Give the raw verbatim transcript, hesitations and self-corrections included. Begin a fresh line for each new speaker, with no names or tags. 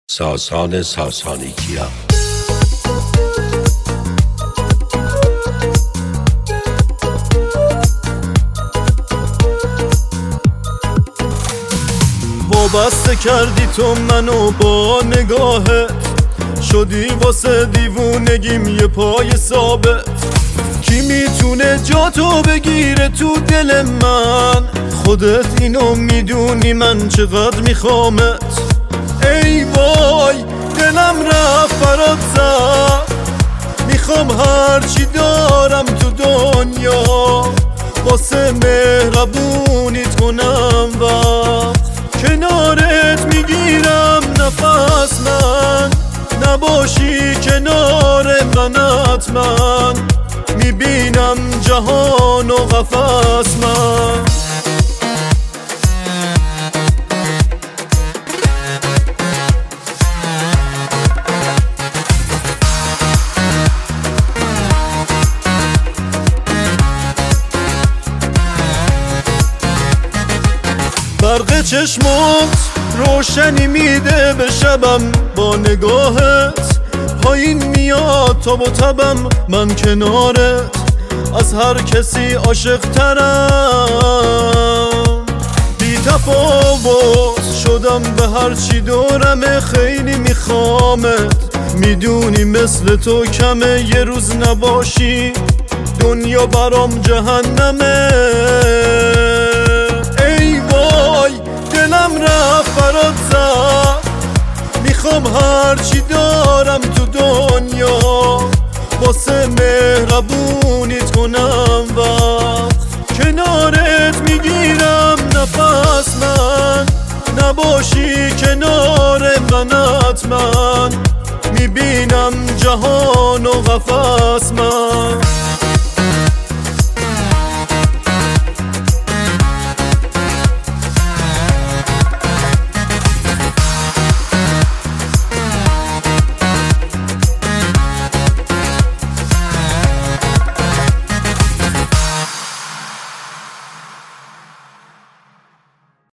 ساسان ساسانیکیا.
وابسته کردی تو منو با نگاهت، شدی واسه دیوونگیم یه پای ثابت. کی میتونه جا تو بگیره تو دل من؟ خودت اینو میدونی من چقدر میخوامت. ای وای دلم رفت برات زد، میخوام هرچی دارم تو دنیا واسه مهربونیت کنم وقت. کنارت میگیرم نفس من، نباشی کنار من حتما میبینم جهان و قفس من. برق چشمات روشنی میده به شبم، با نگاهت پایین میاد تا با تبم. من کنارت از هر کسی عاشق ترم، بی تفاوت شدم به هر چی دورمه. خیلی میخوامت، میدونی مثل تو کمه یه روز نباشی دنیا برام جهنمه. ای وای دلم رفت برات زد، میخوام هرچی دارم تو دنیا واسه مهربونیت کنم وقت. کنارت میگیرم نفس من، نباشی کنار من حتما میبینم جهان و قفس من.